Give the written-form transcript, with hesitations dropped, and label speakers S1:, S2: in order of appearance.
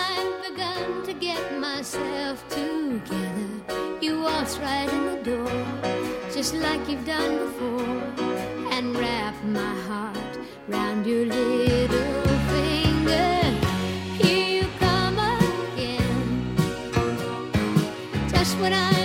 S1: I've begun to get myself together, you waltz right in the door, just like you've done before, and wrap my heart round your little finger. Here you come again, just when I